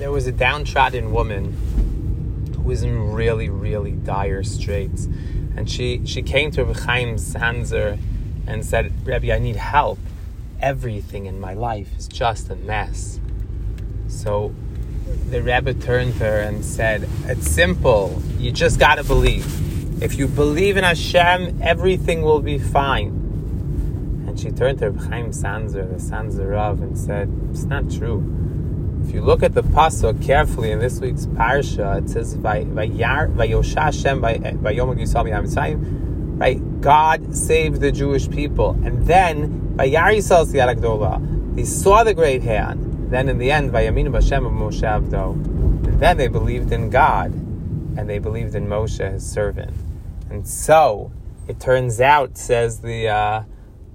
There was a downtrodden woman who was in really, really dire straits. And she came to Reb Chaim Sanzer and said, Rebbe, I need help. Everything in my life is just a mess. So the Rebbe turned to her and said, it's simple. You just got to believe. If you believe in Hashem, everything will be fine. And she turned to Reb Chaim Sanzer, the Sanzer Rav, and said, it's not true. If you look at the pasuk carefully in this week's parsha, it says, "Vayosha Hashem vayomag Yisrael mi'Mitzrayim." Right? God saved the Jewish people, and then Vayar Yisrael siyad hagdola. They saw the great hand. Then in the end, Vayaminu b'Hashem Moshe avdo. And then they believed in God, and they believed in Moshe, his servant. And so it turns out, says the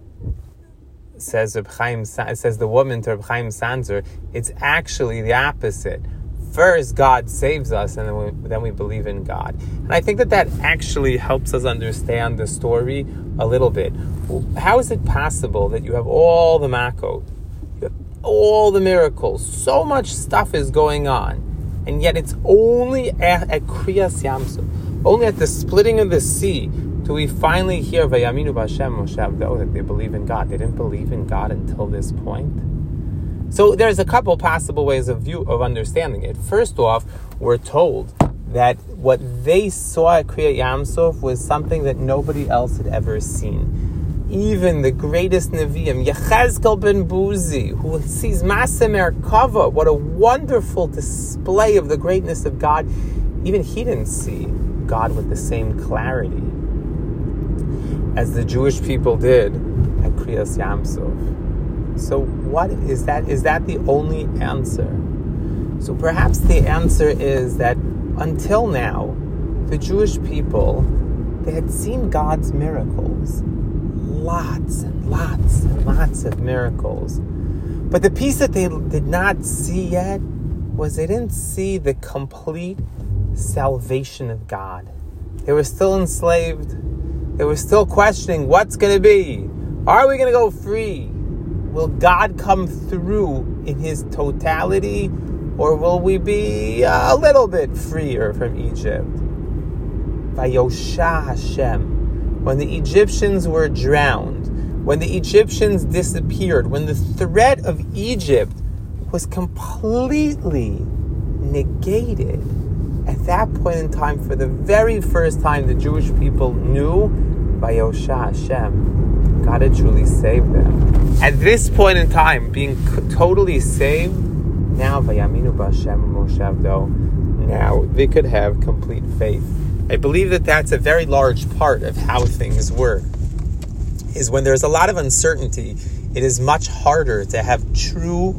woman to Reb Chaim Sanzer, it's actually the opposite. First, God saves us, and then we believe in God. And I think that actually helps us understand the story a little bit. How is it possible that you have all the makot, you have all the miracles, so much stuff is going on, and yet it's only at Kriyas Yamsuf, only at the splitting of the sea, do we finally hear Vayaminu b'Hashem Moshe avdo, that they believe in God? They didn't believe in God until this point. So there's a couple possible ways of understanding it. First off, we're told that what they saw at Kriyat Yamsuf was something that nobody else had ever seen. Even the greatest Nevi'im, Yechezkel ben Buzi, who sees Maseh Merkava, what a wonderful display of the greatness of God. Even he didn't see God with the same clarity as the Jewish people did at Kriyas Yamsuf. So what is that? Is that the only answer? So perhaps the answer is that until now, the Jewish people, they had seen God's miracles. Lots and lots and lots of miracles. But the piece that they did not see yet was they didn't see the complete salvation of God. They were still enslaved. They were still questioning, what's going to be? Are we going to go free? Will God come through in his totality? Or will we be a little bit freer from Egypt? Vayosha Hashem. When the Egyptians were drowned, when the Egyptians disappeared, when the threat of Egypt was completely negated, at that point in time, for the very first time, the Jewish people knew Vayosha Hashem. God had truly saved them. At this point in time, being totally saved, now Vayaminu b'Hashem Moshe avdo, now they could have complete faith. I believe that that's a very large part of how things work. Is when there's a lot of uncertainty, it is much harder to have true,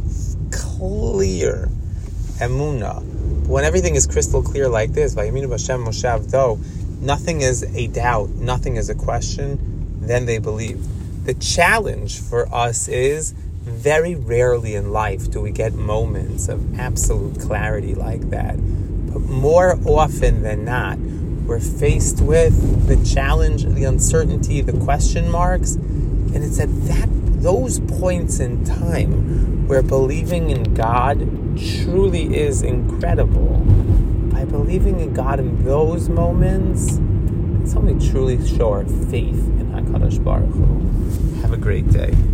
clear emunah. When everything is crystal clear like this, Vayaminu b'Hashem Moshe avdo, nothing is a doubt, nothing is a question, then they believe. The challenge for us is very rarely in life do we get moments of absolute clarity like that. But more often than not, we're faced with the challenge, the uncertainty, the question marks, and it's at those points in time where believing in God truly is incredible. By believing in God in those moments, it's only truly show our faith in HaKadosh Baruch Hu. Have a great day.